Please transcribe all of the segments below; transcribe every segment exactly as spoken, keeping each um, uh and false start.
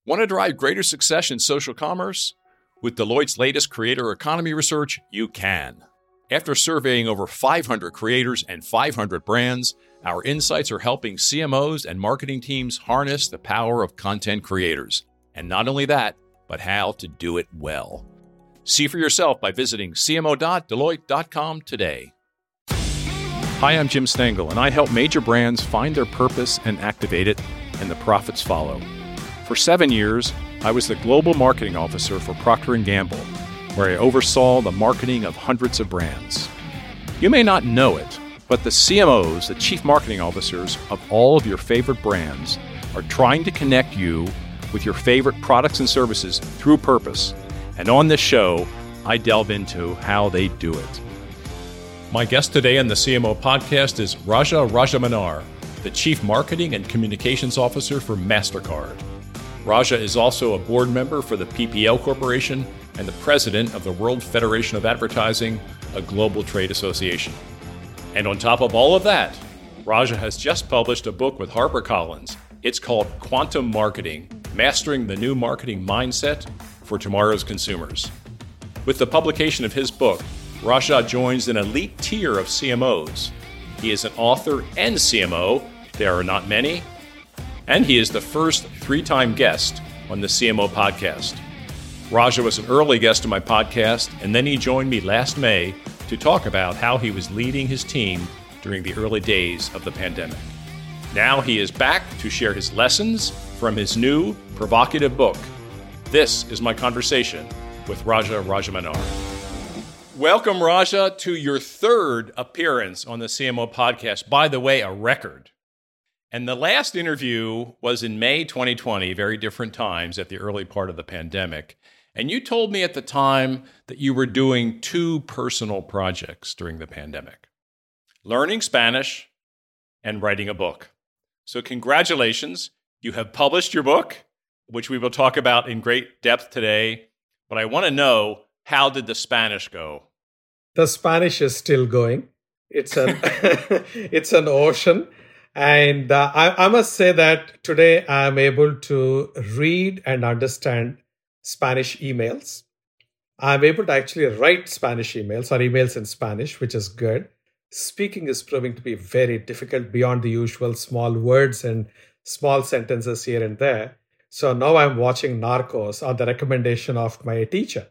Want to drive greater success in social commerce? With Deloitte's latest creator economy research, you can. After surveying over five hundred creators and five hundred brands, our insights are helping C M Os and marketing teams harness the power of content creators. And not only that, but how to do it well. See for yourself by visiting c m o dot deloitte dot com today. Hi, I'm Jim Stengel, and I help major brands find their purpose and activate it, and the profits follow. For seven years, I was the Global Marketing Officer for Procter and Gamble, where I oversaw the marketing of hundreds of brands. You may not know it, but the C M Os, the Chief Marketing Officers of all of your favorite brands, are trying to connect you with your favorite products and services through purpose. And on this show, I delve into how they do it. My guest today on the C M O podcast is Raja Rajamannar, the Chief Marketing and Communications Officer for MasterCard. Raja is also a board member for the P P L Corporation and the president of the World Federation of Advertising, a global trade association. And on top of all of that, Raja has just published a book with HarperCollins. It's called Quantum Marketing, Mastering the New Marketing Mindset for Tomorrow's Consumers. With the publication of his book, Raja joins an elite tier of C M Os. He is an author and C M O. There are not many. And he is the first three-time guest on the C M O podcast. Raja was an early guest on my podcast, and then he joined me last May to talk about how he was leading his team during the early days of the pandemic. Now he is back to share his lessons from his new, provocative book. This is my conversation with Raja Rajamannar. Welcome, Raja, to your third appearance on the C M O podcast. By the way, a record. And the last interview was in May twenty twenty, very different times at the early part of the pandemic. And you told me at the time that you were doing two personal projects during the pandemic, learning Spanish and writing a book. So congratulations, you have published your book, which we will talk about in great depth today. But I want to know, how did the Spanish go? The Spanish is still going. It's an, it's an ocean. And uh, I, I must say that today I'm able to read and understand Spanish emails. I'm able to actually write Spanish emails or emails in Spanish, which is good. Speaking is proving to be very difficult beyond the usual small words and small sentences here and there. So now I'm watching Narcos on the recommendation of my teacher.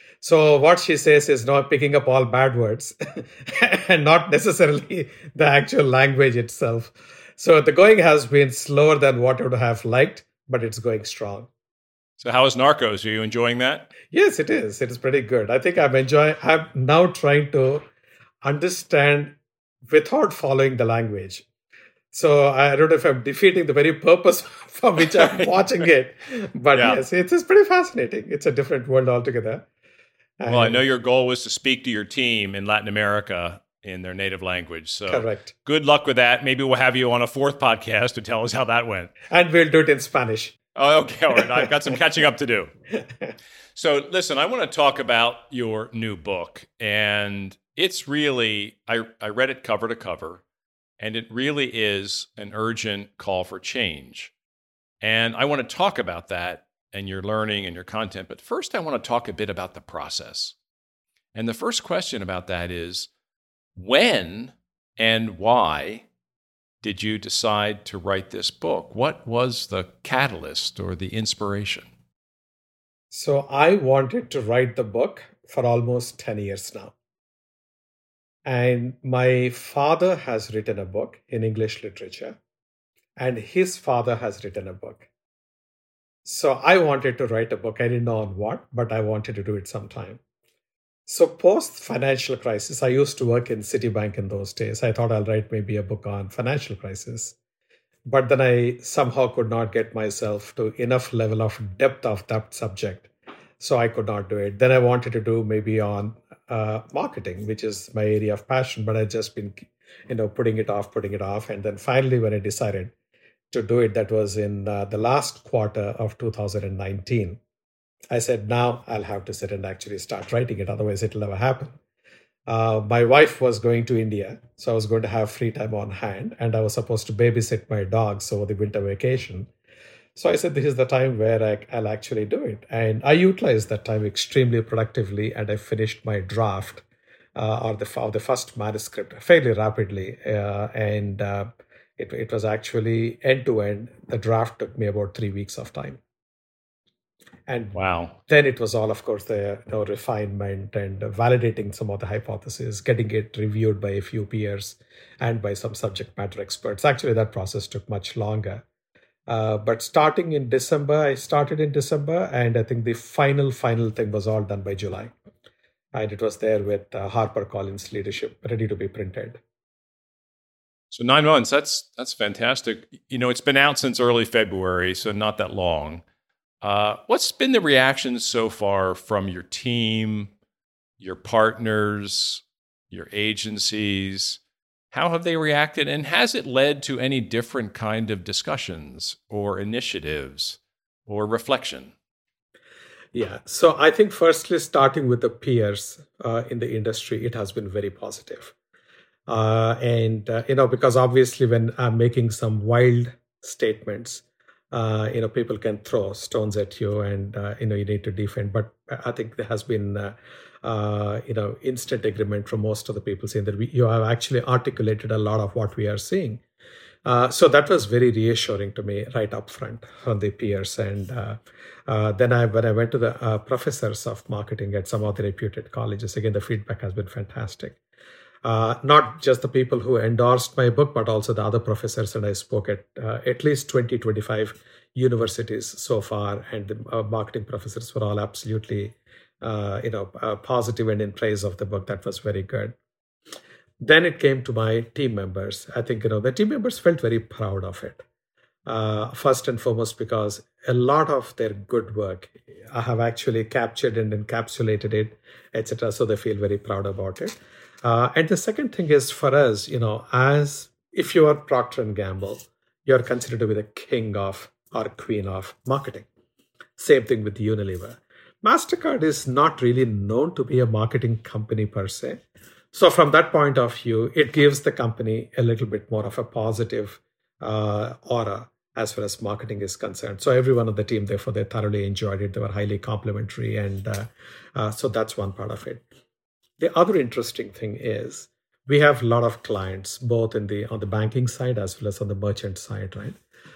So what she says is not picking up all bad words and not necessarily the actual language itself. So the going has been slower than what I would have liked, but it's going strong. So how is Narcos? Are you enjoying that? Yes, it is. It is pretty good. I think I'm enjoying, I'm now trying to understand without following the language. So I don't know if I'm defeating the very purpose for which I'm watching it. But yeah. Yes, it is pretty fascinating. It's a different world altogether. Well, I know your goal was to speak to your team in Latin America in their native language. So correct. Good luck with that. Maybe we'll have you on a fourth podcast to tell us how that went. And we'll do it in Spanish. Oh, okay. All right. I've got some catching up to do. So listen, I want to talk about your new book. And it's really, I, I read it cover to cover, and it really is an urgent call for change. And I want to talk about that and your learning and your content. But first, I want to talk a bit about the process. And the first question about that is, when and why did you decide to write this book? What was the catalyst or the inspiration? So I wanted to write the book for almost ten years now. And my father has written a book in English literature, and his father has written a book. So I wanted to write a book. I didn't know on what, but I wanted to do it sometime. So post-financial crisis, I used to work in Citibank in those days. I thought I'll write maybe a book on financial crisis. But then I somehow could not get myself to enough level of depth of that subject. So I could not do it. Then I wanted to do maybe on uh, marketing, which is my area of passion. But I've just been, you know, putting it off, putting it off. And then finally, when I decided to do it, that was in uh, the last quarter of two thousand nineteen. I said, now I'll have to sit and actually start writing it. Otherwise, it'll never happen. Uh, my wife was going to India, so I was going to have free time on hand. And I was supposed to babysit my dogs over the winter vacation. So I said, this is the time where I, I'll actually do it. And I utilized that time extremely productively, and I finished my draft uh, or the, of the first manuscript fairly rapidly. Uh, and uh, it, it was actually end to end. The draft took me about three weeks of time. And wow. Then it was all, of course, the you know, refinement and validating some of the hypotheses, getting it reviewed by a few peers and by some subject matter experts. Actually, that process took much longer. Uh, but starting in December, I started in December, and I think the final, final thing was all done by July. And it was there with uh, HarperCollins leadership, ready to be printed. So nine months, that's that's fantastic. You know, it's been out since early February, so not that long. Uh, what's been the reaction so far from your team, your partners, your agencies? How have they reacted? And has it led to any different kind of discussions or initiatives or reflection? Yeah. So I think firstly, starting with the peers uh, in the industry, it has been very positive. Uh, and, uh, you know, because obviously when I'm making some wild statements, Uh, you know, people can throw stones at you, and uh, you know you need to defend. But I think there has been, uh, uh, you know, instant agreement from most of the people saying that we, you have actually articulated a lot of what we are seeing. Uh, so that was very reassuring to me right up front from the peers. And uh, uh, then I, when I went to the uh, professors of marketing at some of the reputed colleges, again the feedback has been fantastic. Uh, not just the people who endorsed my book, but also the other professors. And I spoke at uh, at least twenty, twenty-five universities so far. And the uh, marketing professors were all absolutely, uh, you know, uh, positive and in praise of the book. That was very good. Then it came to my team members. I think, you know, the team members felt very proud of it. Uh, first and foremost, because a lot of their good work, I have actually captured and encapsulated it, et cetera. So they feel very proud about it. Uh, and the second thing is for us, you know, as if you are Procter and Gamble, you're considered to be the king of or queen of marketing. Same thing with Unilever. MasterCard is not really known to be a marketing company per se. So from that point of view, it gives the company a little bit more of a positive uh, aura as far as marketing is concerned. So everyone on the team, therefore, they thoroughly enjoyed it. They were highly complimentary. And uh, uh, so that's one part of it. The other interesting thing is we have a lot of clients, both in the on the banking side as well as on the merchant side, right?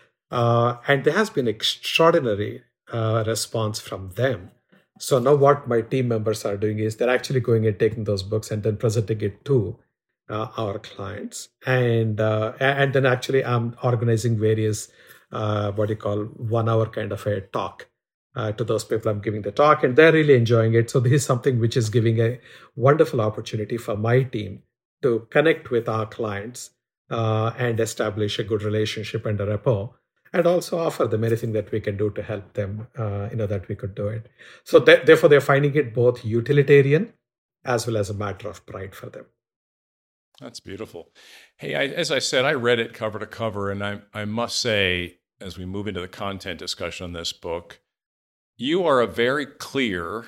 Uh, and there has been extraordinary uh, response from them. So now what my team members are doing is they're actually going and taking those books and then presenting it to uh, our clients. And uh, and then actually I'm organizing various, uh, what do you call, one hour kind of a talk. Uh, to those people I'm giving the talk, and they're really enjoying it. So this is something which is giving a wonderful opportunity for my team to connect with our clients uh, and establish a good relationship and a rapport, and also offer them anything that we can do to help them, uh, you know, that we could do it. So that, therefore, they're finding it both utilitarian as well as a matter of pride for them. That's beautiful. Hey, I, as I said, I read it cover to cover, and I, I must say, as we move into the content discussion on this book, you are a very clear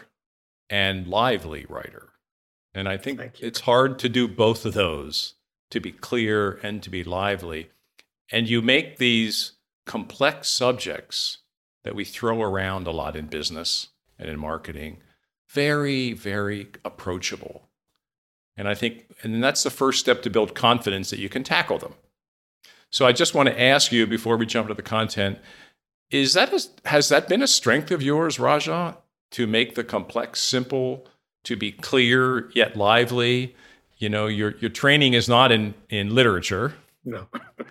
and lively writer. And I think it's hard to do both of those, to be clear and to be lively. And you make these complex subjects that we throw around a lot in business and in marketing very, very approachable. And I think, and that's the first step to build confidence that you can tackle them. So I just want to ask you before we jump into the content, Is that a, has that been a strength of yours, Raja, to make the complex simple, to be clear yet lively? You know, your your training is not in, in literature. No.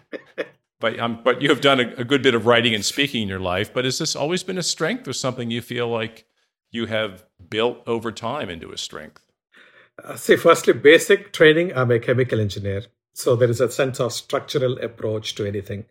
but um, but you have done a, a good bit of writing and speaking in your life. But has this always been a strength, or something you feel like you have built over time into a strength? Uh, see, firstly, basic training, I'm a chemical engineer. So there is a sense of structural approach to anything.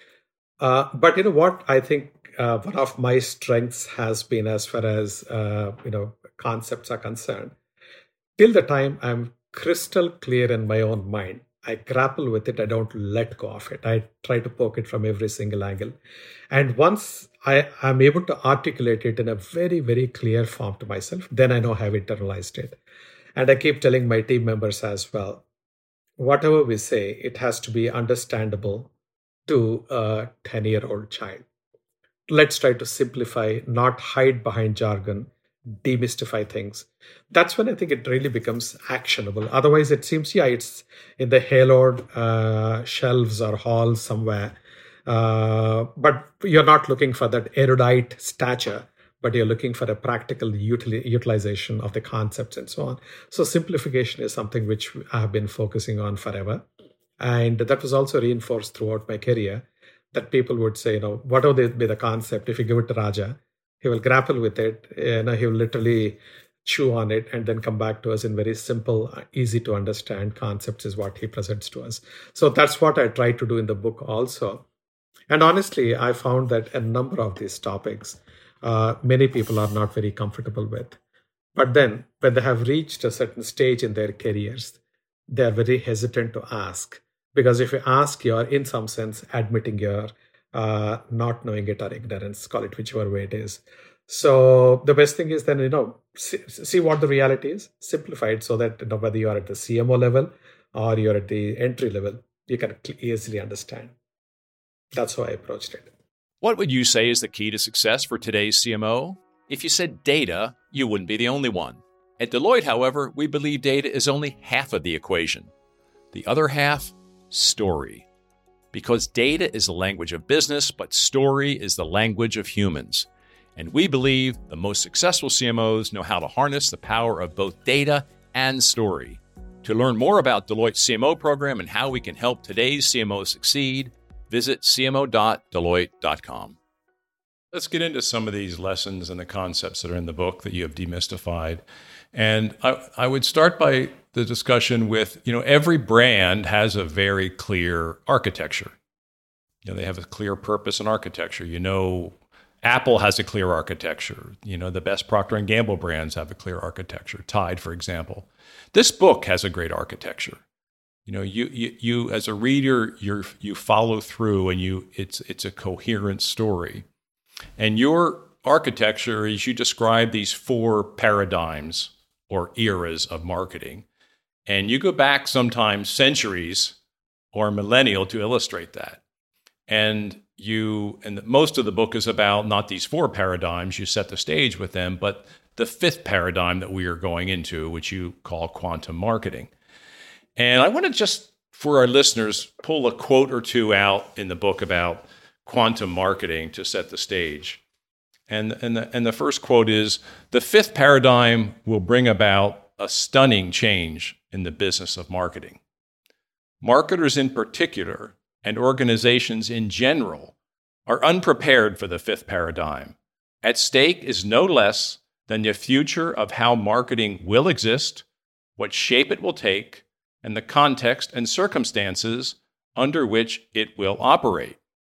Uh, but you know what? I think uh, one of my strengths has been, as far as uh, you know, concepts are concerned, till the time I'm crystal clear in my own mind, I grapple with it. I don't let go of it. I try to poke it from every single angle. And once I am able to articulate it in a very, very clear form to myself, then I know I have internalized it. And I keep telling my team members as well, whatever we say, it has to be understandable to a ten-year-old child. let's try to simplify, not hide behind jargon, demystify things. That's when I think it really becomes actionable. Otherwise, it seems, yeah, it's in the haloed uh, shelves or halls somewhere. Uh, but you're not looking for that erudite stature, but you're looking for a practical util- utilization of the concepts and so on. So simplification is something which I have been focusing on forever. And that was also reinforced throughout my career, that people would say, you know, whatever be the concept, if you give it to Raja, he will grapple with it, you know, he will literally chew on it and then come back to us in very simple, easy to understand concepts is what he presents to us. So that's what I try to do in the book also. And honestly, I found that a number of these topics, uh, many people are not very comfortable with. But then when they have reached a certain stage in their careers, they are very hesitant to ask. Because if you ask, you're in some sense admitting your uh, not knowing it or ignorance, call it whichever way it is. So the best thing is then, you know, see, see what the reality is, simplify it so that, you know, whether you're at the C M O level or you're at the entry level, you can easily understand. That's how I approached it. What would you say is the key to success for today's C M O? If you said data, you wouldn't be the only one. At Deloitte, however, we believe data is only half of the equation. The other half, story. Because data is the language of business, but story is the language of humans. And we believe the most successful C M Os know how to harness the power of both data and story. To learn more about Deloitte's C M O program and how we can help today's C M Os succeed, visit c m o dot deloitte dot com. Let's get into some of these lessons and the concepts that are in the book that you have demystified. And I, I would start by the discussion with, you know, every brand has a very clear architecture. You know, they have a clear purpose and architecture. You know, Apple has a clear architecture. You know, the best Procter and Gamble brands have a clear architecture. Tide, for example. This book has a great architecture. You know, you you, you as a reader, you you follow through, and you it's it's a coherent story. And your architecture is you describe these four paradigms or eras of marketing. And you go back sometimes centuries or millennial to illustrate that. And you, and most of the book is about not these four paradigms, you set the stage with them, but the fifth paradigm that we are going into, which you call quantum marketing. And I want to just, for our listeners, pull a quote or two out in the book about quantum marketing to set the stage. And, and, the, and the first quote is, "The fifth paradigm will bring about a stunning change in the business of marketing. Marketers in particular, and organizations in general, are unprepared for the fifth paradigm. At stake is no less than the future of how marketing will exist, what shape it will take, and the context and circumstances under which it will operate."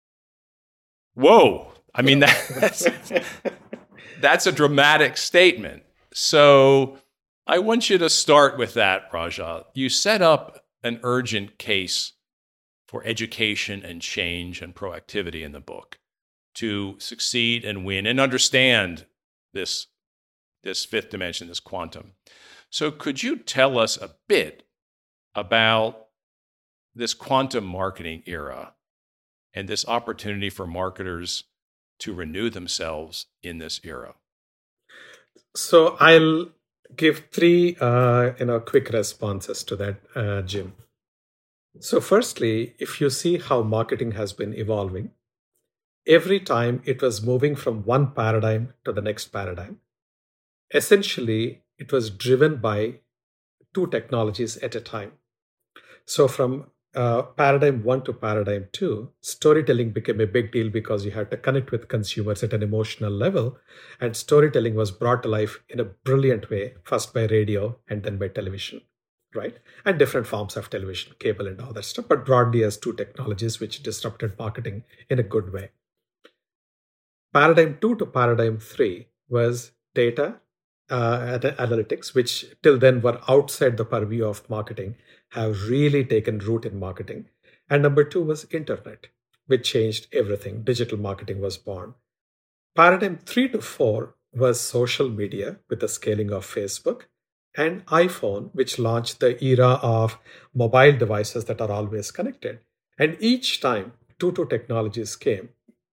Whoa. I mean, that's, that's a dramatic statement. So I want you to start with that, Raja. You set up an urgent case for education and change and proactivity in the book to succeed and win and understand this, this fifth dimension, this quantum. So could you tell us a bit about this quantum marketing era and this opportunity for marketers to renew themselves in this era? So I'll give three uh, you know, quick responses to that, uh, Jim. So firstly, if you see how marketing has been evolving, every time it was moving from one paradigm to the next paradigm, essentially it was driven by two technologies at a time. So from uh, paradigm one to paradigm two, storytelling became a big deal because you had to connect with consumers at an emotional level. And storytelling was brought to life in a brilliant way, first by radio and then by television, right? And different forms of television, cable and all that stuff, but broadly as two technologies which disrupted marketing in a good way. Paradigm two to paradigm three was data uh, analytics, which till then were outside the purview of marketing, have really taken root in marketing. And number two was internet, which changed everything. Digital marketing was born. Paradigm three to four was social media with the scaling of Facebook, and iPhone, which launched the era of mobile devices that are always connected. And each time two two technologies came,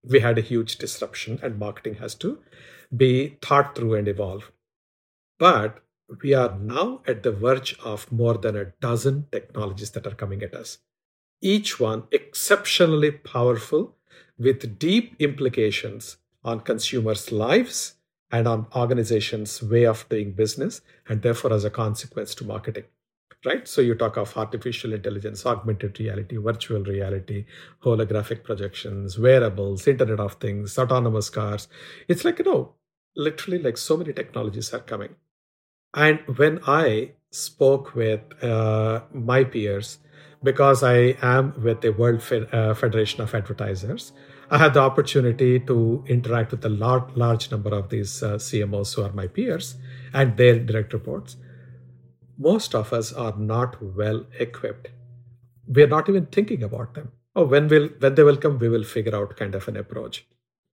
we had a huge disruption, and marketing has to be thought through and evolve. But we are now at the verge of more than a dozen technologies that are coming at us, each one exceptionally powerful with deep implications on consumers' lives and on organizations' way of doing business, and therefore as a consequence to marketing. Right? So you talk of artificial intelligence, augmented reality, virtual reality, holographic projections, wearables, Internet of Things, autonomous cars. It's like, you know, literally like so many technologies are coming. And when I spoke with uh, my peers, because I am with the World Fed, uh, Federation of Advertisers, I had the opportunity to interact with a large, large number of these uh, C M Os who are my peers and their direct reports. Most of us are not well equipped. We're not even thinking about them. Oh, when will when they will come, we will figure out kind of an approach.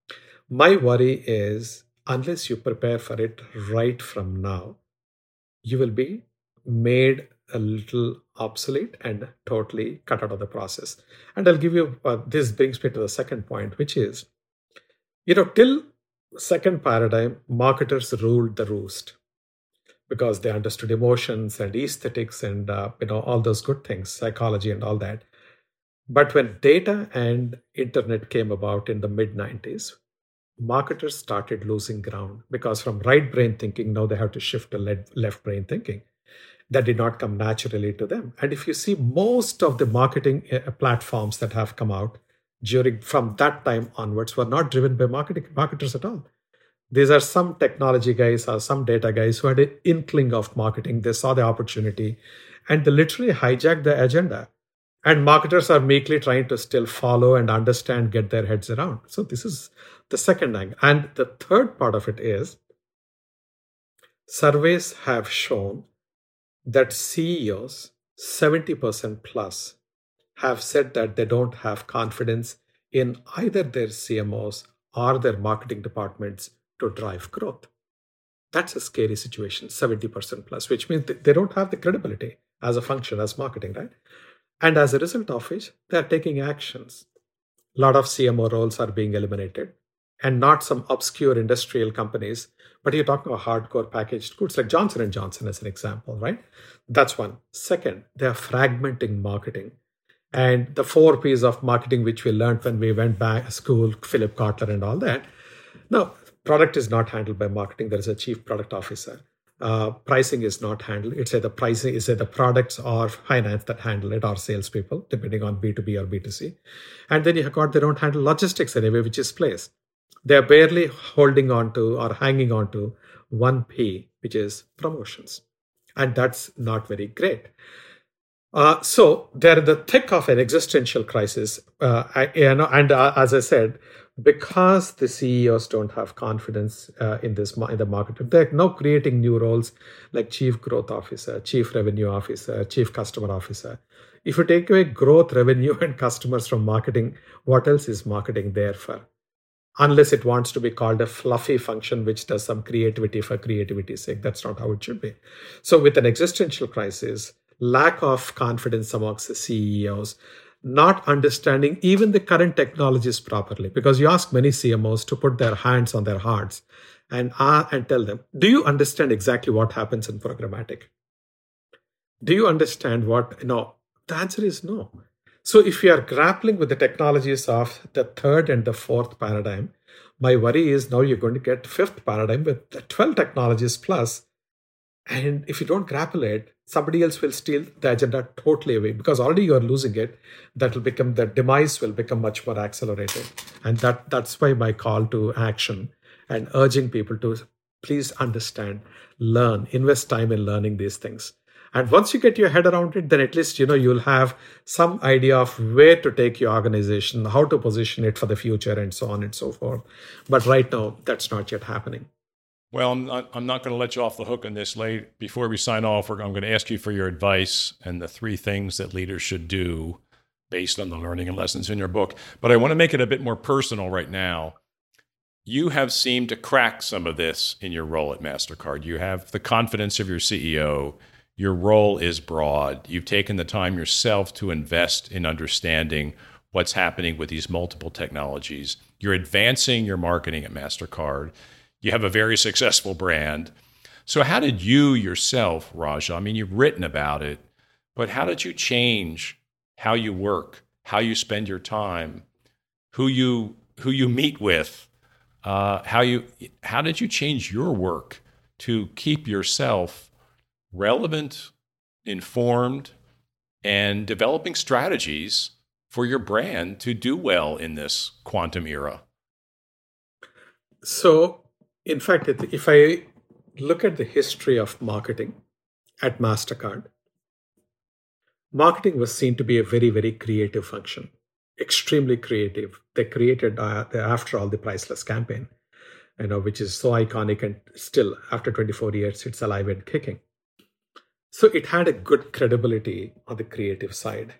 My worry is unless you prepare for it right from now, you will be made a little obsolete and totally cut out of the process. And I'll give you, uh, this brings me to the second point, which is, you know, till second paradigm, marketers ruled the roost because they understood emotions and aesthetics and, uh, you know, all those good things, psychology and all that. But when data and internet came about in the mid nineties, marketers started losing ground because from right brain thinking, now they have to shift to left brain thinking. That did not come naturally to them. And if you see most of the marketing platforms that have come out during from that time onwards were not driven by marketing marketers at all. These are some technology guys or some data guys who had an inkling of marketing. They saw the opportunity and they literally hijacked the agenda. And marketers are meekly trying to still follow and understand, get their heads around. So this is the second angle. And the third part of it is surveys have shown that C E Os, seventy percent plus, have said that they don't have confidence in either their C M Os or their marketing departments to drive growth. That's a scary situation, seventy percent plus, which means they don't have the credibility as a function, as marketing, right? And as a result of which, they're taking actions. A lot of C M O roles are being eliminated, and not some obscure industrial companies, but you're talking about hardcore packaged goods like Johnson and Johnson as an example, right? That's one. Second, they're fragmenting marketing. And the four P's of marketing, which we learned when we went back to school, Philip Kotler and all that. Now, product is not handled by marketing. There is a chief product officer. Uh, pricing is not handled. It's either pricing, is either products or finance that handle it, or salespeople, depending on B two B or B two C. And then you have got, they don't handle logistics anyway, which is place. They're barely holding on to or hanging on to one P, which is promotions. And that's not very great. Uh, so they're in the thick of an existential crisis. Uh, I, you know, and uh, as I said, because the C E Os don't have confidence uh, in this in the market, they're now creating new roles like chief growth officer, chief revenue officer, chief customer officer. If you take away growth, revenue, and customers from marketing, what else is marketing there for? Unless it wants to be called a fluffy function, which does some creativity for creativity's sake. That's not how it should be. So with an existential crisis, lack of confidence amongst the C E Os, not understanding even the current technologies properly, because you ask many C M Os to put their hands on their hearts and, uh, and tell them, do you understand exactly what happens in programmatic? Do you understand what? No. The answer is no. So if you are grappling with the technologies of the third and the fourth paradigm, my worry is now you're going to get fifth paradigm with the twelve technologies plus. And if you don't grapple it, somebody else will steal the agenda totally away, because already you're losing it. That will become, the demise will become much more accelerated. And that that's why my call to action and urging people to please understand, learn, invest time in learning these things. And once you get your head around it, then at least, you know, you'll have some idea of where to take your organization, how to position it for the future, and so on and so forth. But right now, that's not yet happening. Well, I'm not, I'm not going to let you off the hook on this. Late before we sign off, I'm going to ask you for your advice and the three things that leaders should do based on the learning and lessons in your book. But I want to make it a bit more personal right now. You have seemed to crack some of this in your role at MasterCard. You have the confidence of your C E O. Your role is broad. You've taken the time yourself to invest in understanding what's happening with these multiple technologies. You're advancing your marketing at MasterCard. You have a very successful brand. So how did you yourself, Raja, I mean, you've written about it, but how did you change how you work, how you spend your time, who you who you meet with, uh, how you how did you change your work to keep yourself relevant, informed, and developing strategies for your brand to do well in this quantum era? So, in fact, if I look at the history of marketing at MasterCard, marketing was seen to be a very, very creative function, extremely creative. They created, uh, the, after all, the Priceless campaign, you know, which is so iconic, and still, after twenty-four years, it's alive and kicking. So it had a good credibility on the creative side.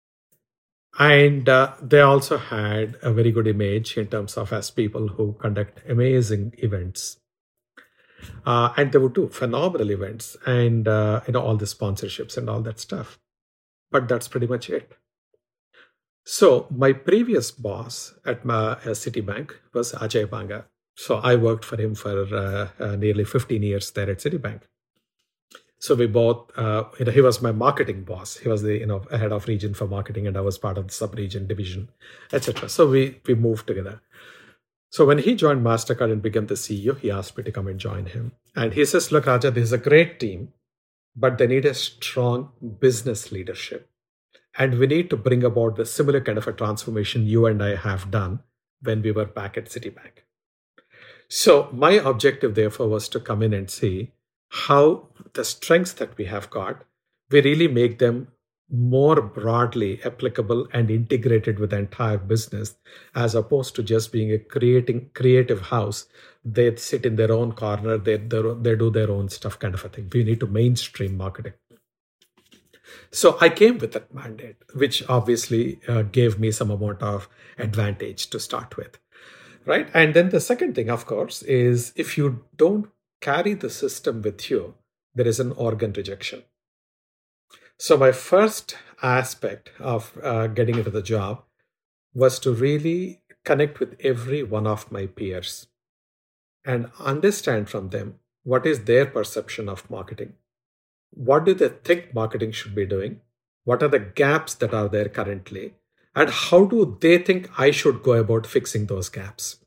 And uh, they also had a very good image in terms of as people who conduct amazing events. Uh, and they would do phenomenal events and uh, you know all the sponsorships and all that stuff. But that's pretty much it. So my previous boss at my, uh, Citibank was Ajay Banga. So I worked for him for uh, uh, nearly fifteen years there at Citibank. So we both, uh, you know, he was my marketing boss. He was the, you know, head of region for marketing, and I was part of the sub-region division, et cetera. So we we moved together. So when he joined MasterCard and became the C E O, he asked me to come and join him. And he says, look, Raja, this is a great team, but they need a strong business leadership. And we need to bring about the similar kind of a transformation you and I have done when we were back at Citibank. So my objective, therefore, was to come in and see how the strengths that we have got, we really make them more broadly applicable and integrated with the entire business, as opposed to just being a creating creative house. They sit in their own corner, they, they, they do their own stuff kind of a thing. We need to mainstream marketing. So I came with that mandate, which obviously uh, gave me some amount of advantage to start with, right? And then the second thing, of course, is if you don't carry the system with you, there is an organ rejection. So my first aspect of uh, getting into the job was to really connect with every one of my peers and understand from them what is their perception of marketing. What do they think marketing should be doing? What are the gaps that are there currently? And how do they think I should go about fixing those gaps?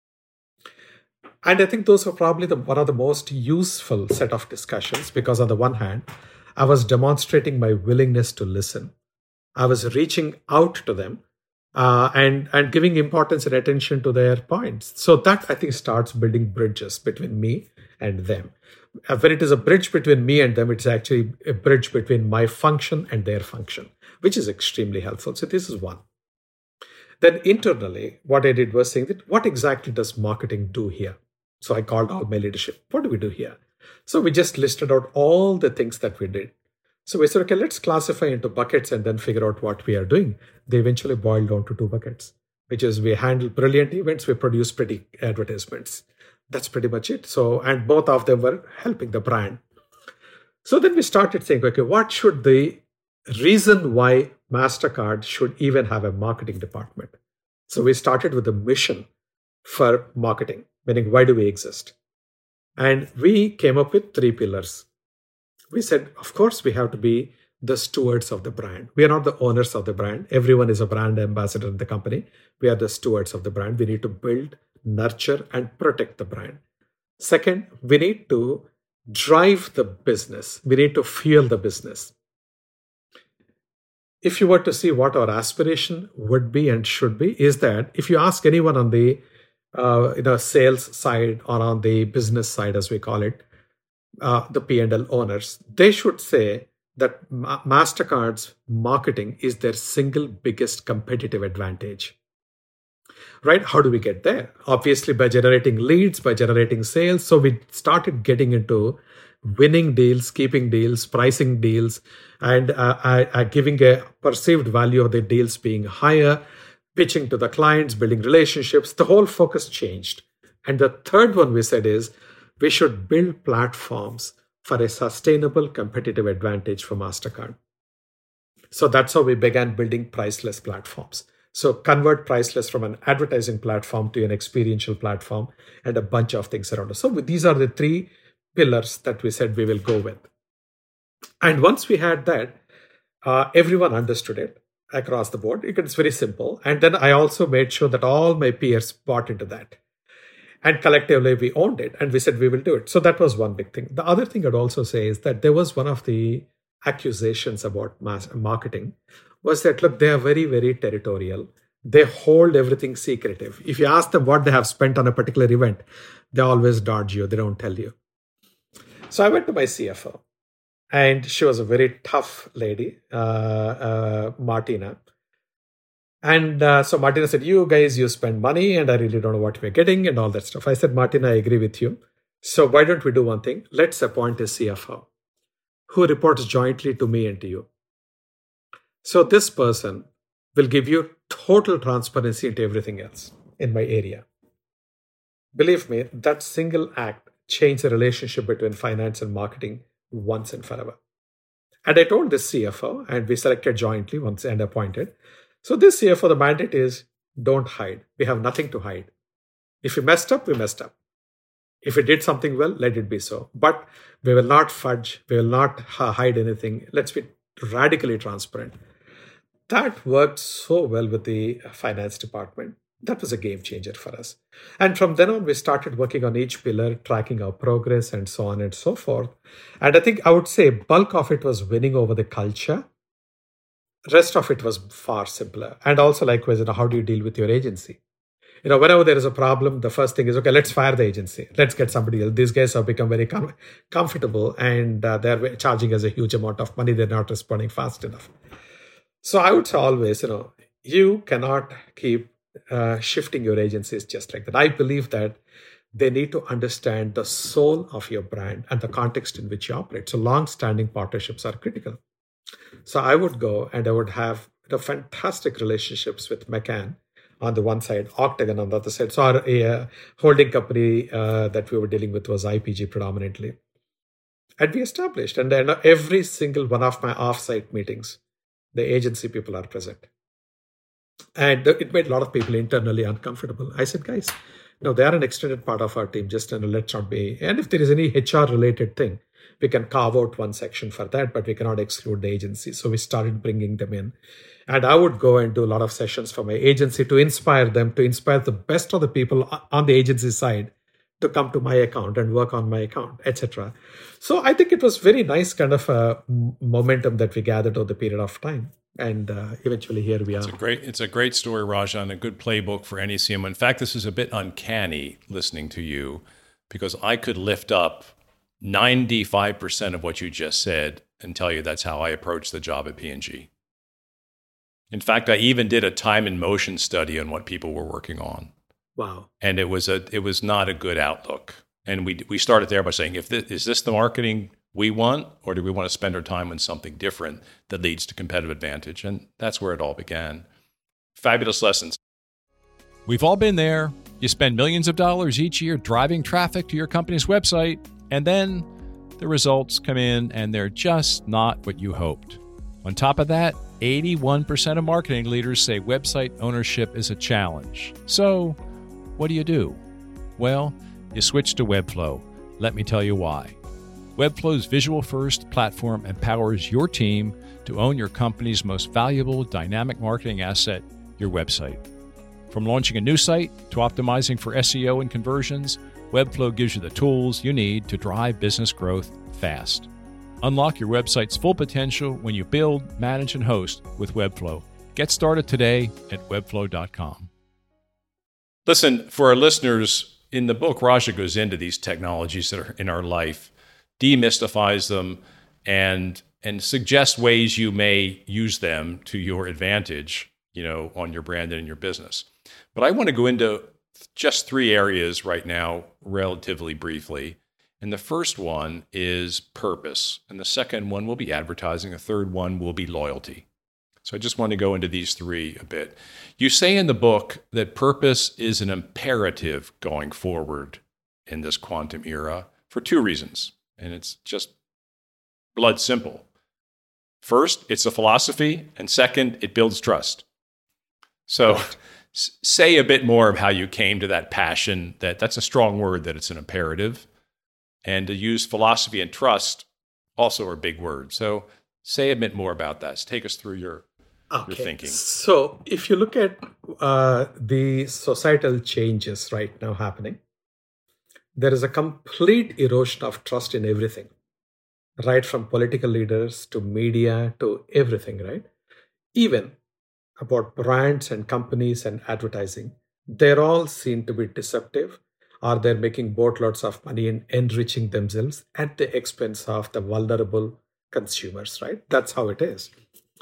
And I think those are probably the, one of the most useful set of discussions, because on the one hand, I was demonstrating my willingness to listen. I was reaching out to them uh, and, and giving importance and attention to their points. So that, I think, starts building bridges between me and them. Uh, when it is a bridge between me and them, it's actually a bridge between my function and their function, which is extremely helpful. So this is one. Then internally, what I did was saying that what exactly does marketing do here? So I called all my leadership. What do we do here? So we just listed out all the things that we did. So we said, okay, let's classify into buckets and then figure out what we are doing. They eventually boiled down to two buckets, which is we handle brilliant events, we produce pretty advertisements. That's pretty much it. So, and both of them were helping the brand. So then we started saying, okay, what should the reason why MasterCard should even have a marketing department? So we started with the mission for marketing, meaning why do we exist? And we came up with three pillars. We said, of course, we have to be the stewards of the brand. We are not the owners of the brand. Everyone is a brand ambassador in the company. We are the stewards of the brand. We need to build, nurture, and protect the brand. Second, we need to drive the business. We need to fuel the business. If you were to see what our aspiration would be and should be, is that if you ask anyone on the uh, you know, sales side or on the business side, as we call it, uh, the P and L owners, they should say that Ma- MasterCard's marketing is their single biggest competitive advantage. Right? How do we get there? Obviously, by generating leads, by generating sales. So we started getting into winning deals, keeping deals, pricing deals, and uh, uh, giving a perceived value of the deals being higher, pitching to the clients, building relationships. The whole focus changed. And the third one we said is we should build platforms for a sustainable competitive advantage for MasterCard. So that's how we began building priceless platforms. So convert Priceless from an advertising platform to an experiential platform and a bunch of things around us. So these are the three pillars that we said we will go with. And once we had that, uh, everyone understood it across the board. It's very simple. And then I also made sure that all my peers bought into that. And collectively, we owned it and we said we will do it. So that was one big thing. The other thing I'd also say is that there was one of the accusations about mass marketing was that, look, they are very, very territorial. They hold everything secretive. If you ask them what they have spent on a particular event, they always dodge you. They don't tell you. So I went to my C F O, and she was a very tough lady, uh, uh, Martina. And uh, so Martina said, you guys, you spend money and I really don't know what we're getting and all that stuff. I said, Martina, I agree with you. So why don't we do one thing? Let's appoint a C F O who reports jointly to me and to you. So this person will give you total transparency into everything else in my area. Believe me, that single act changed the relationship between finance and marketing once and forever. And I told this C F O, and we selected jointly once and appointed. So this C F O, the mandate is don't hide. We have nothing to hide. If we messed up, we messed up. If we did something well, let it be so. But we will not fudge. We will not hide anything. Let's be radically transparent. That worked so well with the finance department. That was a game changer for us. And from then on, we started working on each pillar, tracking our progress and so on and so forth. And I think I would say bulk of it was winning over the culture. Rest of it was far simpler. And also likewise, you know, how do you deal with your agency? You know, whenever there is a problem, the first thing is, okay, let's fire the agency. Let's get somebody else. These guys have become very com- comfortable and uh, they're charging us a huge amount of money. They're not responding fast enough. So I would say always, you know, you cannot keep uh, shifting your agencies just like that. I believe that they need to understand the soul of your brand and the context in which you operate. So long-standing partnerships are critical. So I would go and I would have you know, fantastic relationships with McCann on the one side, Octagon on the other side. So our uh, holding company uh, that we were dealing with was I P G predominantly. And we established, and then every single one of my off-site meetings, the agency people are present. And it made a lot of people internally uncomfortable. I said, guys, no, they are an extended part of our team. Just you know, let's not be. And if there is any H R related thing, we can carve out one section for that, but we cannot exclude the agency. So we started bringing them in. And I would go and do a lot of sessions for my agency to inspire them, to inspire the best of the people on the agency side to come to my account and work on my account, et cetera. So I think it was very nice kind of a momentum that we gathered over the period of time. And uh, eventually here we are. It's a great, it's a great story, Rajan, a good playbook for any C M O. In fact, this is a bit uncanny listening to you because I could lift up ninety-five percent of what you just said and tell you that's how I approached the job at P and G. In fact, I even did a time and motion study on what people were working on. Wow. And it was a it was not a good outlook. And we we started there by saying, if this, is this the marketing we want, or do we want to spend our time on something different that leads to competitive advantage? And that's where it all began. Fabulous lessons. We've all been there. You spend millions of dollars each year driving traffic to your company's website, and then the results come in and they're just not what you hoped. On top of that, eighty-one percent of marketing leaders say website ownership is a challenge. So what do you do? Well, you switch to Webflow. Let me tell you why. Webflow's visual-first platform empowers your team to own your company's most valuable dynamic marketing asset, your website. From launching a new site to optimizing for S E O and conversions, Webflow gives you the tools you need to drive business growth fast. Unlock your website's full potential when you build, manage, and host with Webflow. Get started today at webflow dot com. Listen, for our listeners, in the book, Raja goes into these technologies that are in our life, demystifies them, and and suggests ways you may use them to your advantage, you know, on your brand and in your business. But I want to go into just three areas right now, relatively briefly. And the first one is purpose. And the second one will be advertising. The third one will be loyalty. So I just want to go into these three a bit. You say in the book that purpose is an imperative going forward in this quantum era for two reasons. And it's just blood simple. First, it's a philosophy. And second, it builds trust. So right. s- say a bit more of how you came to that passion. That that's a strong word, that it's an imperative. And to use philosophy and trust also are big words. So say a bit more about that. So take us through your, okay. your thinking. So if you look at uh, the societal changes right now happening, there is a complete erosion of trust in everything, right from political leaders to media to everything, right? Even about brands and companies and advertising, they're all seen to be deceptive, or they're making boatloads of money and enriching themselves at the expense of the vulnerable consumers, right? That's how it is.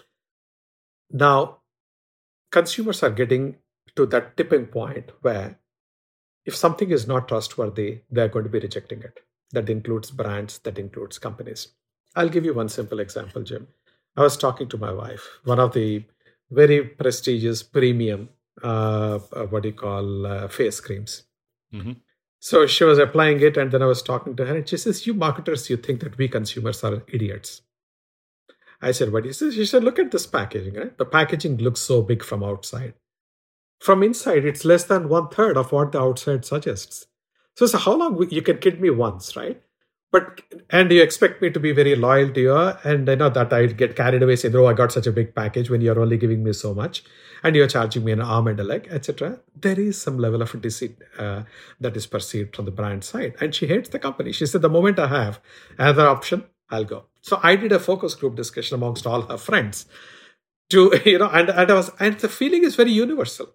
Now, consumers are getting to that tipping point where if something is not trustworthy, they're going to be rejecting it. That includes brands, that includes companies. I'll give you one simple example, Jim. I was talking to my wife, one of the very prestigious premium, uh, what do you call, uh, face creams. Mm-hmm. So she was applying it, and then I was talking to her, and she says, you marketers, you think that we consumers are idiots. I said, what? She said, look at this packaging, right? The packaging looks so big from outside. From inside, it's less than one third of what the outside suggests. So, so how long, you can kid me once, right? But, and you expect me to be very loyal to you, and I know that I get carried away saying, oh, I got such a big package when you're only giving me so much, and you're charging me an arm and a leg, et cetera. There is some level of deceit uh, that is perceived from the brand side. And she hates the company. She said, the moment I have another option, I'll go. So I did a focus group discussion amongst all her friends to, you know, and, and I was, and the feeling is very universal.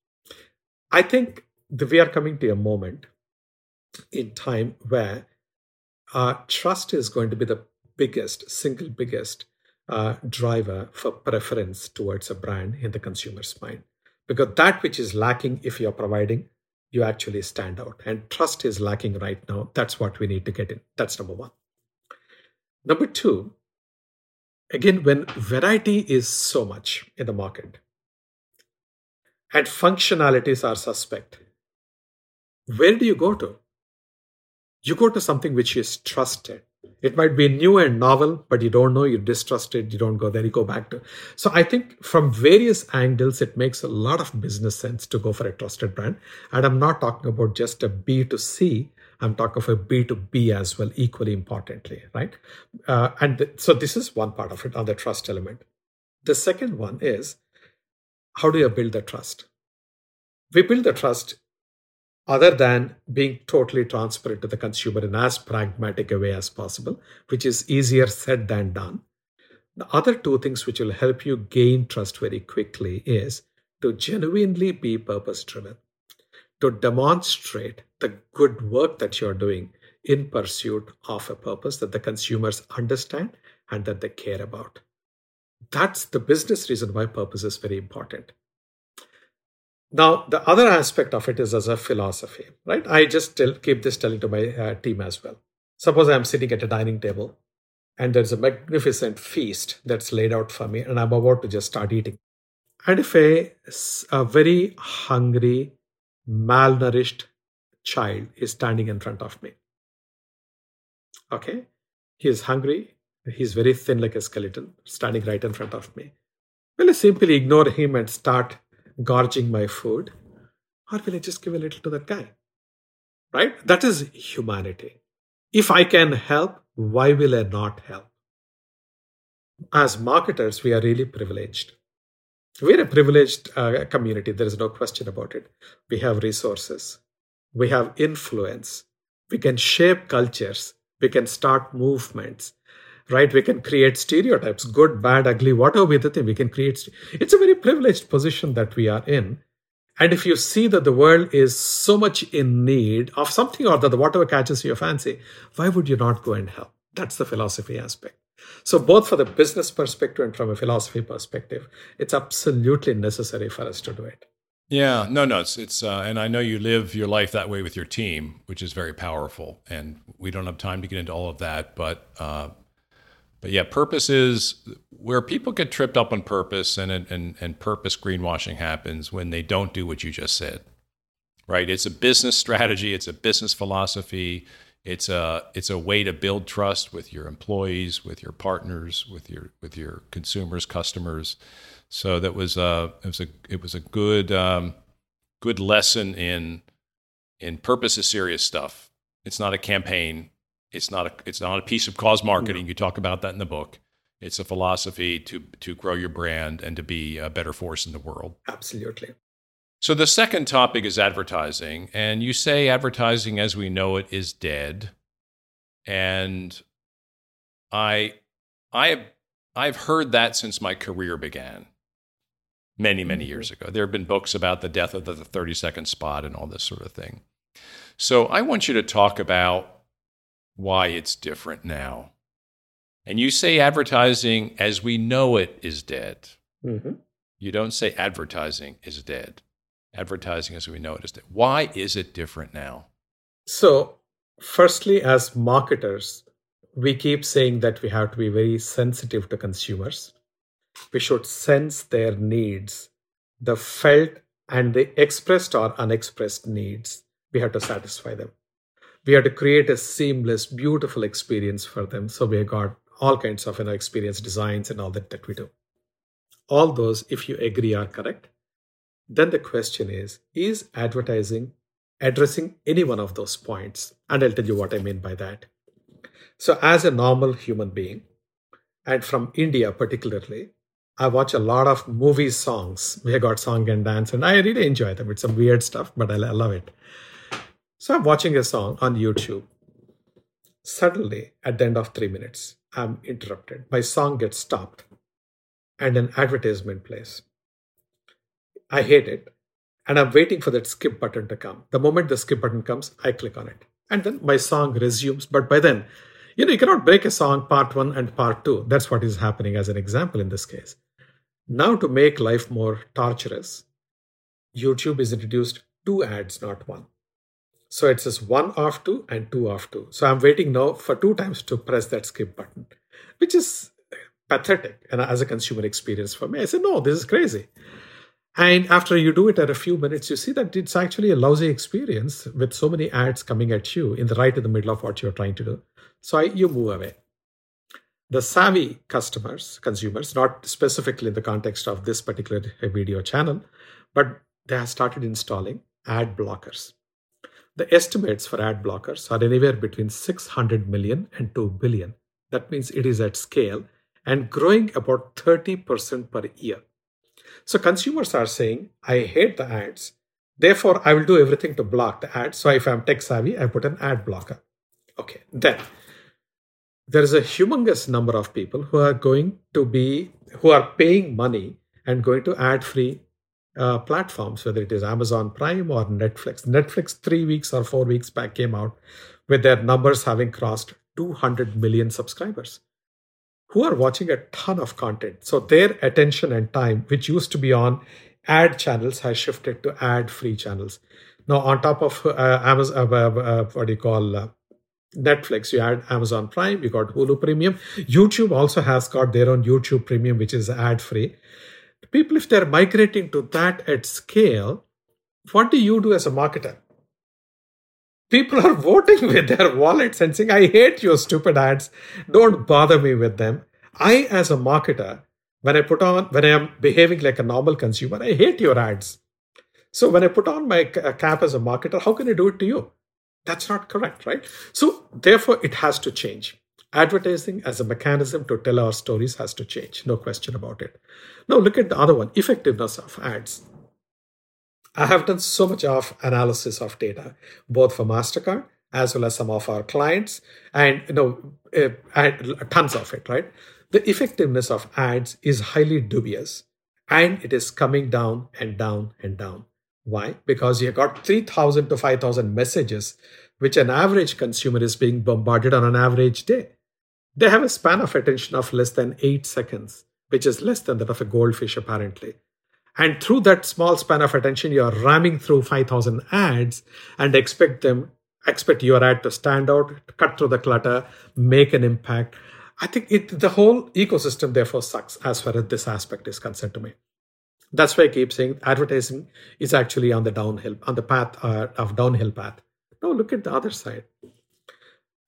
I think that we are coming to a moment in time where Uh, trust is going to be the biggest, single biggest uh, driver for preference towards a brand in the consumer's mind. Because that which is lacking, if you're providing, you actually stand out. And trust is lacking right now. That's what we need to get in. That's number one. Number two, again, when variety is so much in the market and functionalities are suspect, where do you go to? You go to something which is trusted. It might be new and novel, but you don't know, you distrust it, you don't go there, you go back to. So I think from various angles, it makes a lot of business sense to go for a trusted brand. And I'm not talking about just a B to C, I'm talking of a B to B as well, equally importantly, right? Uh, and th- so this is one part of it on the trust element. The second one is, how do you build the trust? We build the trust other than being totally transparent to the consumer in as pragmatic a way as possible, which is easier said than done. The other two things which will help you gain trust very quickly is to genuinely be purpose-driven, to demonstrate the good work that you're doing in pursuit of a purpose that the consumers understand and that they care about. That's the business reason why purpose is very important. Now, the other aspect of it is as a philosophy, right? I just tell, keep this telling to my uh, team as well. Suppose I'm sitting at a dining table and there's a magnificent feast that's laid out for me and I'm about to just start eating. And if a, a very hungry, malnourished child is standing in front of me, okay? He is hungry, he's very thin like a skeleton, standing right in front of me. Will I simply ignore him and start gorging my food, or will I just give a little to that guy? Right? That is humanity. If I can help, why will I not help? As marketers, we are really privileged. We're a privileged uh, community. There is no question about it. We have resources. We have influence. We can shape cultures. We can start movements. Right? We can create stereotypes, good, bad, ugly, whatever be the thing, we can create. It's a very privileged position that we are in. And if you see that the world is so much in need of something or that whatever catches your fancy, why would you not go and help? That's the philosophy aspect. So both for the business perspective and from a philosophy perspective, it's absolutely necessary for us to do it. Yeah, no, no, it's, it's uh, and I know you live your life that way with your team, which is very powerful. And we don't have time to get into all of that, but uh, But yeah, purpose is where people get tripped up on purpose, and, and and purpose greenwashing happens when they don't do what you just said, right? It's a business strategy. It's a business philosophy. It's a it's a way to build trust with your employees, with your partners, with your with your consumers, customers. So that was a it was a it was a good um, good lesson in in purpose is serious stuff. It's not a campaign. It's not a it's not a piece of cause marketing. No. You talk about that in the book. It's a philosophy to to grow your brand and to be a better force in the world. Absolutely. So the second topic is advertising, and you say advertising as we know it is dead. And I I have I've heard that since my career began. Many, many years ago. There have been books about the death of the thirty-second spot and all this sort of thing. So I want you to talk about why it's different now. And you say advertising as we know it is dead. Mm-hmm. You don't say advertising is dead. Advertising as we know it is dead. Why is it different now? So, firstly, as marketers, we keep saying that we have to be very sensitive to consumers. We should sense their needs, the felt and the expressed or unexpressed needs. We have to satisfy them. We have to create a seamless, beautiful experience for them. So we have got all kinds of you know, experience designs and all that that we do. All those, if you agree, are correct. Then the question is, is advertising addressing any one of those points? And I'll tell you what I mean by that. So as a normal human being, and from India particularly, I watch a lot of movie songs. We have got song and dance, and I really enjoy them. It's some weird stuff, but I love it. So I'm watching a song on YouTube. Suddenly, at the end of three minutes, I'm interrupted. My song gets stopped, and an advertisement plays. I hate it, and I'm waiting for that skip button to come. The moment the skip button comes, I click on it, and then my song resumes. But by then, you know, you cannot break a song part one and part two. That's what is happening as an example in this case. Now, to make life more torturous, YouTube has introduced two ads, not one. So it says one off two and two off two. So I'm waiting now for two times to press that skip button, which is pathetic and as a consumer experience for me. I said, no, this is crazy. And after you do it at a few minutes, you see that it's actually a lousy experience with so many ads coming at you in the right in the middle of what you're trying to do. So I, you move away. The savvy customers, consumers, not specifically in the context of this particular video channel, but they have started installing ad blockers. The estimates for ad blockers are anywhere between six hundred million and two billion. That means it is at scale and growing about thirty percent per year. So consumers are saying, I hate the ads. Therefore, I will do everything to block the ads. So if I'm tech savvy, I put an ad blocker. Okay, then there is a humongous number of people who are going to be, who are paying money and going to ad-free uh, platforms, whether it is Amazon Prime or Netflix. Netflix three weeks or four weeks back came out with their numbers having crossed two hundred million subscribers who are watching a ton of content. So their attention and time, which used to be on ad channels, has shifted to ad-free channels. Now, on top of uh, Amazon, uh, uh, what do you call uh, Netflix, you add Amazon Prime, you got Hulu Premium. YouTube also has got their own YouTube Premium, which is ad-free. People, if they're migrating to that at scale, what do you do as a marketer? People are voting with their wallets and saying, I hate your stupid ads. Don't bother me with them. I, as a marketer, when I put on, when I am behaving like a normal consumer, I hate your ads. So when I put on my cap as a marketer, how can I do it to you? That's not correct, right? So therefore, it has to change. Advertising as a mechanism to tell our stories has to change. No question about it. Now look at the other one, effectiveness of ads. I have done so much of analysis of data, both for MasterCard as well as some of our clients, and you know, uh, and tons of it, right? The effectiveness of ads is highly dubious, and it is coming down and down and down. Why? Because you got three thousand to five thousand messages, which an average consumer is being bombarded on an average day. They have a span of attention of less than eight seconds, which is less than that of a goldfish, apparently. And through that small span of attention, you are ramming through five thousand ads and expect them, expect your ad to stand out, cut through the clutter, make an impact. I think it, the whole ecosystem therefore sucks as far as this aspect is concerned to me. That's why I keep saying advertising is actually on the downhill, on the path uh, of downhill path. Now look at the other side.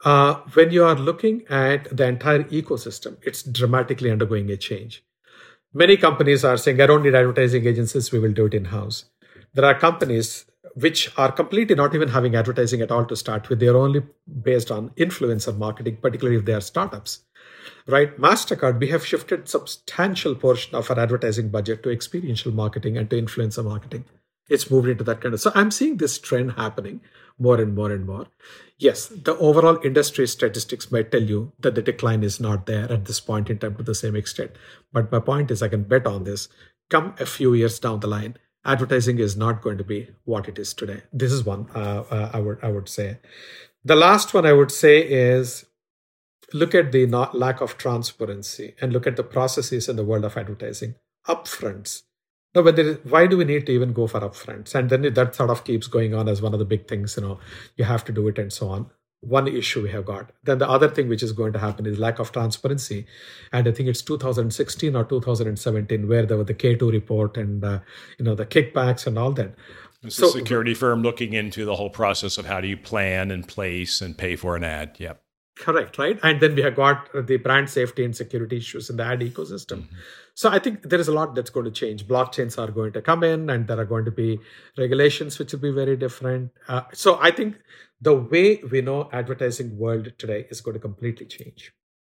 Uh, when you are looking at the entire ecosystem, it's dramatically undergoing a change. Many companies are saying, I don't need advertising agencies, we will do it in-house. There are companies which are completely not even having advertising at all to start with. They're only based on influencer marketing, particularly if they are startups. Right? MasterCard, we have shifted substantial portion of our advertising budget to experiential marketing and to influencer marketing. It's moved into that kind of. So I'm seeing this trend happening more and more and more. Yes, the overall industry statistics might tell you that the decline is not there at this point in time to the same extent. But my point is, I can bet on this. Come a few years down the line, advertising is not going to be what it is today. This is one uh, uh, I would I would say. The last one I would say is look at the not lack of transparency and look at the processes in the world of advertising. Upfronts. No, but there is, why do we need to even go for upfronts? And then that sort of keeps going on as one of the big things, you know, you have to do it and so on. One issue we have got. Then the other thing which is going to happen is lack of transparency. And I think it's two thousand sixteen or two thousand seventeen where there was the K two report and, uh, you know, the kickbacks and all that. It's so, a security firm looking into the whole process of how do you plan and place and pay for an ad. Yep. Correct, right? And then we have got the brand safety and security issues in the ad ecosystem. Mm-hmm. So I think there is a lot that's going to change. Blockchains are going to come in and there are going to be regulations which will be very different. Uh, so I think the way we know advertising world today is going to completely change.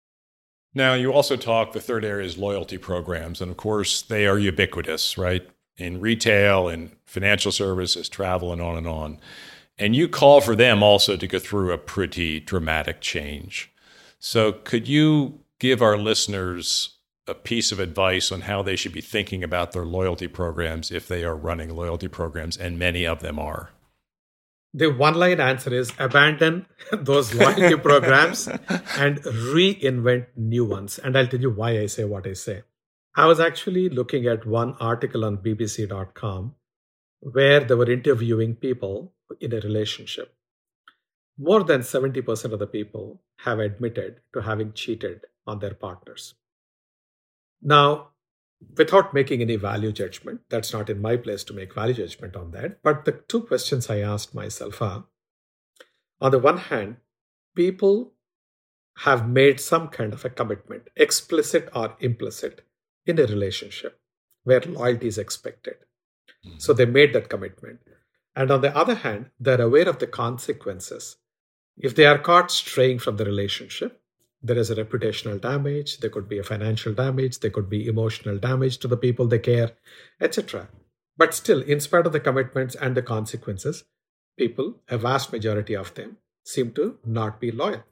Now, you also talk, the third area is loyalty programs. And of course, they are ubiquitous, right? In retail, in financial services, travel, and on and on. And you call for them also to go through a pretty dramatic change. So could you give our listeners a piece of advice on how they should be thinking about their loyalty programs if they are running loyalty programs, and many of them are? The one-line answer is abandon those loyalty programs and reinvent new ones. And I'll tell you why I say what I say. I was actually looking at one article on B B C dot com where they were interviewing people in a relationship. More than seventy percent of the people have admitted to having cheated on their partners. Now, without making any value judgment, that's not in my place to make value judgment on that. But the two questions I asked myself are, on the one hand, people have made some kind of a commitment, explicit or implicit, in a relationship where loyalty is expected. Mm-hmm. So they made that commitment. And on the other hand, they're aware of the consequences. If they are caught straying from the relationship, there is a reputational damage, there could be a financial damage, there could be emotional damage to the people they care, et cetera. But still, in spite of the commitments and the consequences, people, a vast majority of them, seem to not be loyal.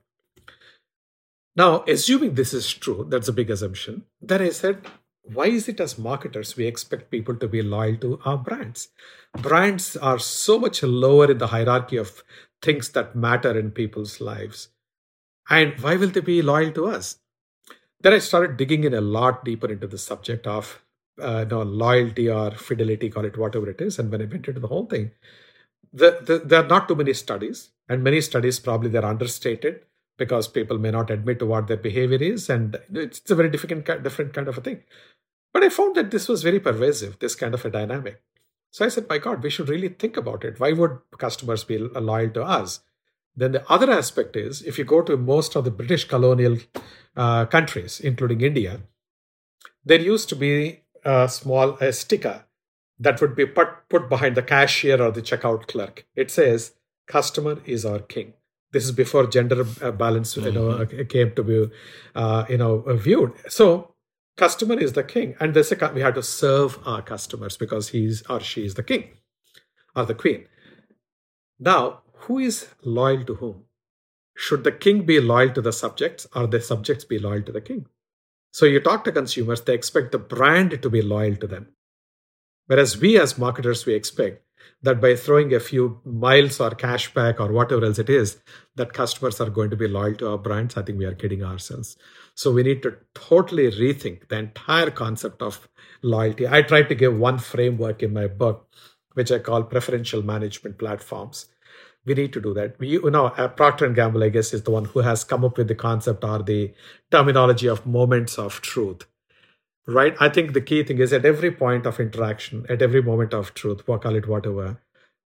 Now, assuming this is true, that's a big assumption, then I said, why is it as marketers we expect people to be loyal to our brands? Brands are so much lower in the hierarchy of things that matter in people's lives. And why will they be loyal to us? Then I started digging in a lot deeper into the subject of uh, you know, loyalty or fidelity, call it whatever it is. And when I went into the whole thing, the, the, there are not too many studies. And many studies probably they're understated because people may not admit to what their behavior is. And it's a very different, different kind of a thing. But I found that this was very pervasive, this kind of a dynamic. So I said, my God, we should really think about it. Why would customers be loyal to us? Then the other aspect is, if you go to most of the British colonial uh, countries, including India, there used to be a small a sticker that would be put, put behind the cashier or the checkout clerk. It says, customer is our king. This is before gender balance you know, mm-hmm. came to be uh, you know, viewed. So customer is the king. And they say we have to serve our customers because he's or she is the king or the queen. Now, who is loyal to whom? Should the king be loyal to the subjects or the subjects be loyal to the king? So you talk to consumers, they expect the brand to be loyal to them. Whereas we as marketers, we expect that by throwing a few miles or cashback or whatever else it is, that customers are going to be loyal to our brands. I think we are kidding ourselves. So we need to totally rethink the entire concept of loyalty. I tried to give one framework in my book, which I call preferential management platforms. We need to do that. We, you know, Procter and Gamble, I guess, is the one who has come up with the concept or the terminology of moments of truth, right? I think the key thing is at every point of interaction, at every moment of truth, we'll call it whatever,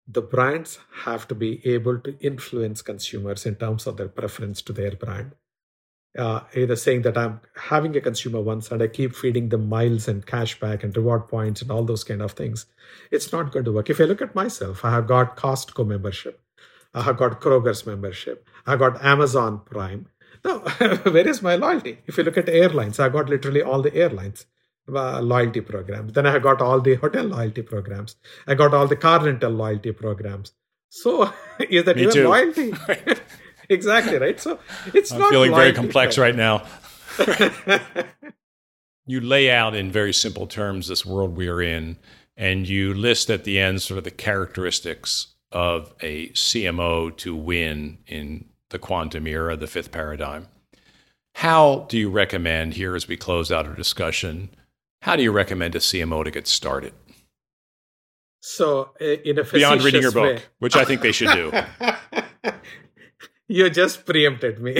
the brands have to be able to influence consumers in terms of their preference to their brand. Uh, either saying that I'm having a consumer once and I keep feeding them miles and cashback and reward points and all those kind of things, it's not going to work. If I look at myself, I have got Costco membership, I have got Kroger's membership, I got Amazon Prime. Now, where is my loyalty? If you look at airlines, I got literally all the airlines uh, loyalty programs. Then I got all the hotel loyalty programs. I got all the car rental loyalty programs. So is that Me even too. loyalty? Exactly, right? So it's I'm not feeling very loyalty, complex right? right now. You lay out in very simple terms this world we are in, and you list at the end sort of the characteristics of a C M O to win in the quantum era, the fifth paradigm. How do you recommend, here as we close out our discussion, how do you recommend a C M O to get started? So in a Beyond reading your book, way, which I think they should do. You just preempted me.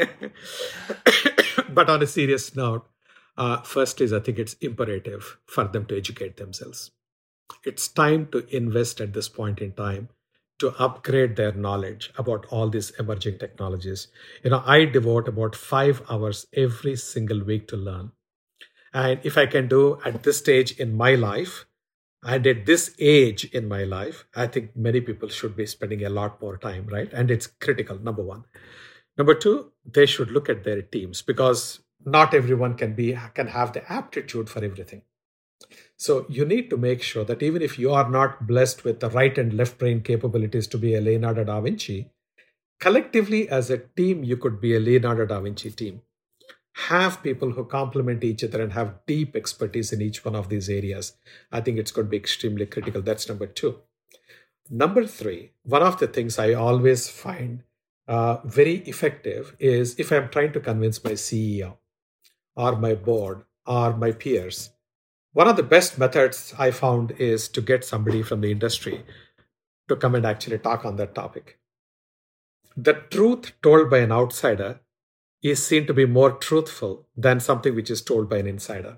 But on a serious note, uh, first is I think it's imperative for them to educate themselves. It's time to invest at this point in time to upgrade their knowledge about all these emerging technologies. You know, I devote about five hours every single week to learn. And if I can do at this stage in my life, and at this age in my life, I think many people should be spending a lot more time, right? And it's critical, number one. Number two, they should look at their teams because not everyone can be can have the aptitude for everything. So you need to make sure that even if you are not blessed with the right and left brain capabilities to be a Leonardo da Vinci, collectively as a team, you could be a Leonardo da Vinci team. Have people who complement each other and have deep expertise in each one of these areas. I think it's going to be extremely critical. That's number two. Number three, one of the things I always find uh, very effective is if I'm trying to convince my C E O or my board or my peers, one of the best methods I found is to get somebody from the industry to come and actually talk on that topic. The truth told by an outsider is seen to be more truthful than something which is told by an insider.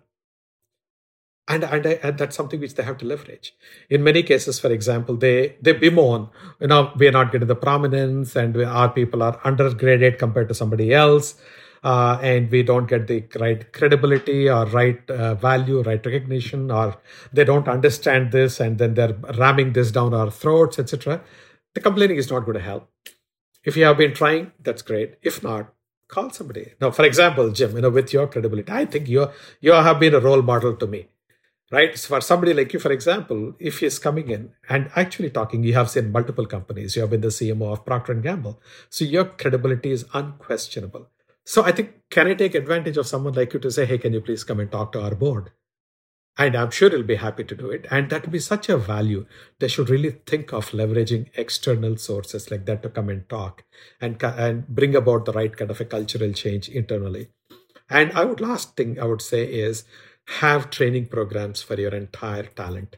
And, and, I, and that's something which they have to leverage. In many cases, for example, they, they bemoan, you know, we're not getting the prominence and we, our people are undergraded compared to somebody else. Uh, and we don't get the right credibility or right uh, value, right recognition, or they don't understand this and then they're ramming this down our throats, et cetera. The complaining is not going to help. If you have been trying, that's great. If not, call somebody. Now, for example, Jim, you know, with your credibility, I think you you have been a role model to me, right? So for somebody like you, for example, if he's coming in and actually talking, you have seen multiple companies, you have been the C M O of Procter and Gamble. So your credibility is unquestionable. So I think, can I take advantage of someone like you to say, hey, can you please come and talk to our board? And I'm sure he'll be happy to do it. And that will be such a value. They should really think of leveraging external sources like that to come and talk and, and bring about the right kind of a cultural change internally. And I would last thing I would say is have training programs for your entire talent.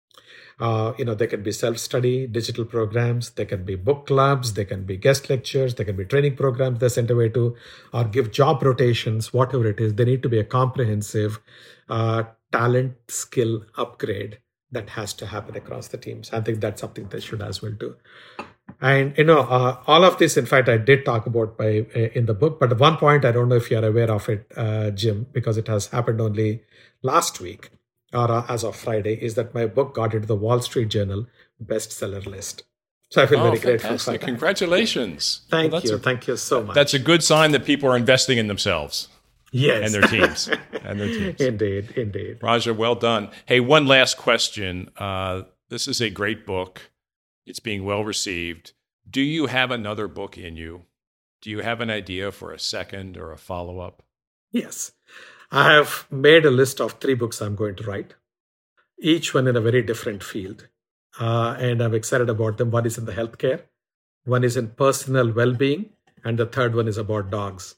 Uh, you know, they can be self-study, digital programs, they can be book clubs, they can be guest lectures, they can be training programs they're sent away to, or give job rotations, whatever it is. They need to be a comprehensive uh, talent skill upgrade that has to happen across the teams. I think that's something they should as well do. And, you know, uh, all of this, in fact, I did talk about by uh, in the book, but at one point, I don't know if you're aware of it, uh, Jim, because it has happened only last week. Or uh, as of Friday, is that my book got into the Wall Street Journal bestseller list. So I feel oh, very fantastic. grateful for that. Congratulations. Thank well, you. A, Thank you so much. That's a good sign that people are investing in themselves. Yes. And their teams. and their teams. Indeed, indeed. Raja, well done. Hey, one last question. Uh, this is a great book. It's being well received. Do you have another book in you? Do you have an idea for a second or a follow-up? Yes. I have made a list of three books I'm going to write, each one in a very different field. Uh, and I'm excited about them. One is in the healthcare, one is in personal well-being, and the third one is about dogs.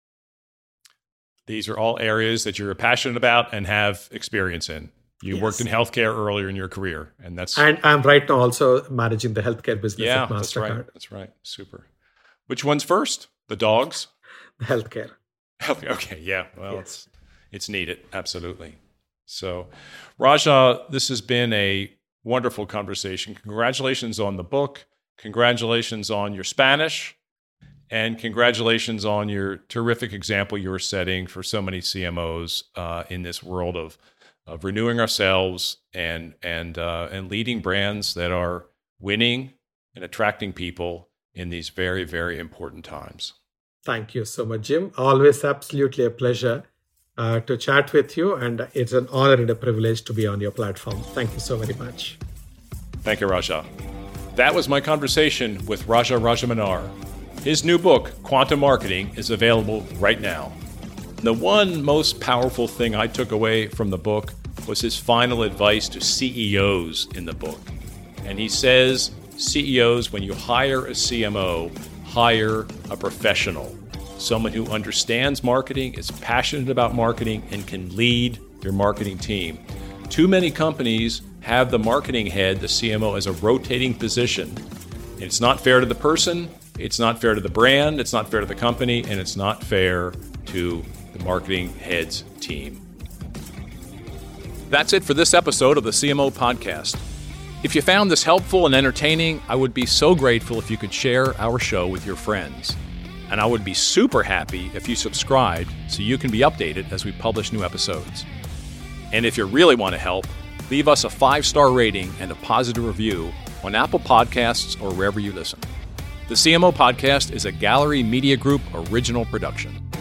These are all areas that you're passionate about and have experience in. You yes. worked in healthcare earlier in your career, and that's and I'm right now also managing the healthcare business yeah, at MasterCard. That's right. That's right. Super. Which one's first? The dogs? The healthcare. Okay. Yeah. Well, yes. it's it's needed. Absolutely. So, Raja, this has been a Wonderful conversation. Congratulations on the book. Congratulations on your Spanish. And congratulations on your terrific example you were setting for so many C M Os uh, in this world of, of renewing ourselves and and uh, and leading brands that are winning and attracting people in these very, very important times. Thank you so much, Jim. Always absolutely a pleasure uh, to chat with you, and it's an honor and a privilege to be on your platform. Thank you so very much. Thank you, Raja. That was my conversation with Raja Rajamanar. His new book, Quantum Marketing, is available right now. The one most powerful thing I took away from the book was his final advice to C E Os in the book. And he says, C E Os, when you hire a C M O, hire a professional, someone who understands marketing, is passionate about marketing, and can lead your marketing team. Too many companies have the marketing head, the C M O, as a rotating position. And it's not fair to the person, it's not fair to the brand, it's not fair to the company, and it's not fair to the marketing head's team. That's it for this episode of the C M O Podcast. If you found this helpful and entertaining, I would be so grateful if you could share our show with your friends. And I would be super happy if you subscribed so you can be updated as we publish new episodes. And if you really want to help, leave us a five-star rating and a positive review on Apple Podcasts or wherever you listen. The C M O Podcast is a Gallery Media Group original production.